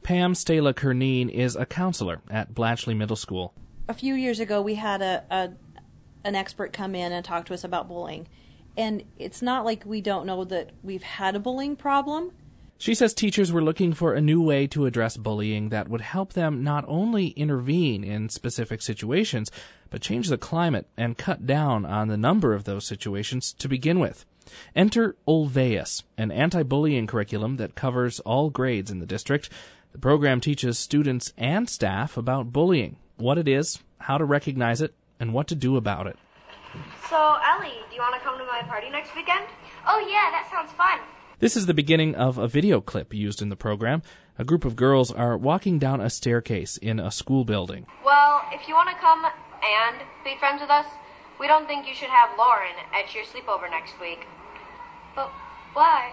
Pam Stala Kernine is a counselor at Blatchley Middle School. A few years ago, we had an expert come in and talk to us about bullying. And it's not like we don't know that we've had a bullying problem. She says teachers were looking for a new way to address bullying that would help them not only intervene in specific situations, but change the climate and cut down on the number of those situations to begin with. Enter Olveus, an anti-bullying curriculum that covers all grades in the district. The program teaches students and staff about bullying, what it is, how to recognize it, and what to do about it. So, Ellie, do you want to come to my party next weekend? Oh yeah, that sounds fun. This is the beginning of a video clip used in the program. A group of girls are walking down a staircase in a school building. Well, if you want to come and be friends with us, we don't think you should have Lauren at your sleepover next week. But why?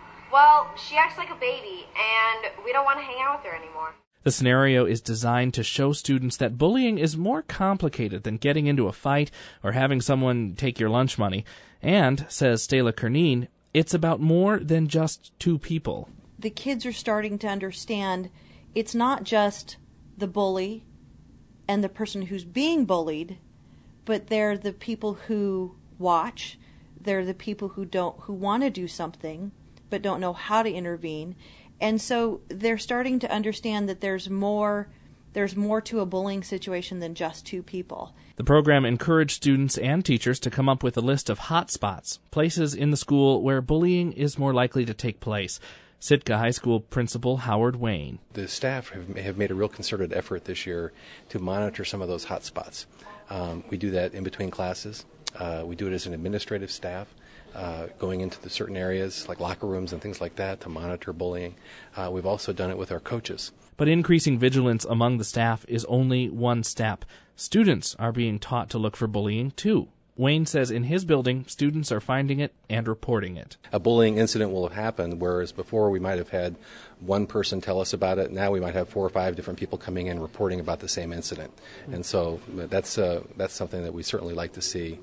Well, she acts like a baby, and we don't want to hang out with her anymore. The scenario is designed to show students that bullying is more complicated than getting into a fight or having someone take your lunch money. And, says Stala Kernine, it's about more than just two people. The kids are starting to understand it's not just the bully and the person who's being bullied, but they're the people who watch, they're the people who want to do something but don't know how to intervene. And so they're starting to understand that there's more to a bullying situation than just two people. The program encouraged students and teachers to come up with a list of hot spots, places in the school where bullying is more likely to take place. Sitka High School Principal Howard Wayne. The staff have made a real concerted effort this year to monitor some of those hot spots. We do that in between classes. We do it as an administrative staff, going into the certain areas like locker rooms and things like that to monitor bullying. We've also done it with our coaches. But increasing vigilance among the staff is only one step. Students are being taught to look for bullying, too. Wayne says in his building, students are finding it and reporting it. A bullying incident will have happened, whereas before we might have had one person tell us about it. Now we might have 4 or 5 different people coming in reporting about the same incident. And so that's something that we certainly like to see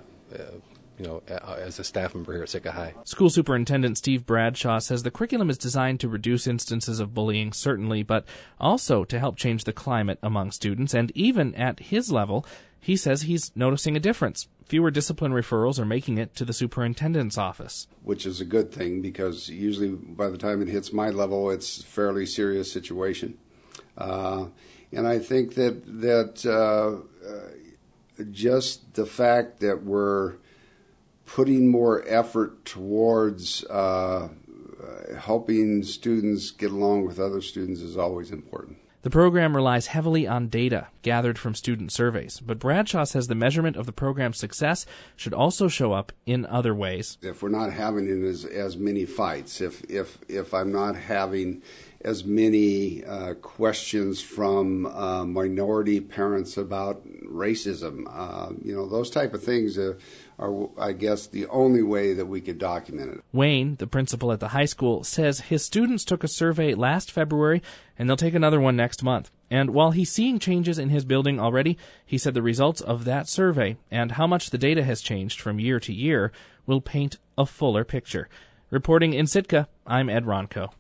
as a staff member here at Sitka High. School Superintendent Steve Bradshaw says the curriculum is designed to reduce instances of bullying, certainly, but also to help change the climate among students. And even at his level, he says he's noticing a difference. Fewer discipline referrals are making it to the superintendent's office. Which is a good thing, because usually by the time it hits my level, it's a fairly serious situation. And I think that just the fact that we're putting more effort towards helping students get along with other students is always important. The program relies heavily on data gathered from student surveys, but Bradshaw says the measurement of the program's success should also show up in other ways. If we're not having as many fights, if I'm not having as many questions from minority parents about racism, those type of things are, I guess, the only way that we could document it. Wayne, the principal at the high school, says his students took a survey last February, and they'll take another one next month. And while he's seeing changes in his building already, he said the results of that survey and how much the data has changed from year to year will paint a fuller picture. Reporting in Sitka, I'm Ed Ronco.